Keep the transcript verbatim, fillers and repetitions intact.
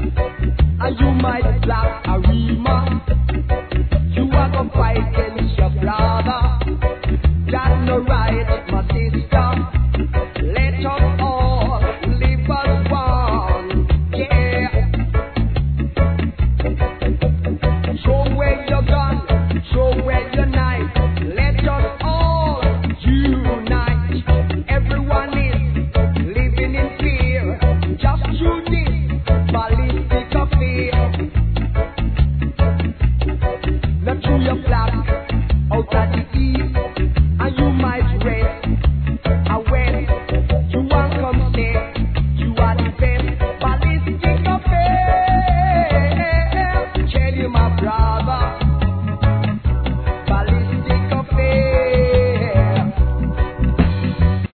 And you might black a rema. You are gonna fight against your brother. Got no right, my sister. Let us all live as one. Yeah. Show where your gun, show where your knife. Let us all unite. Everyone is living in fear. Just through this ballistic affair. Not through your black, out of the east.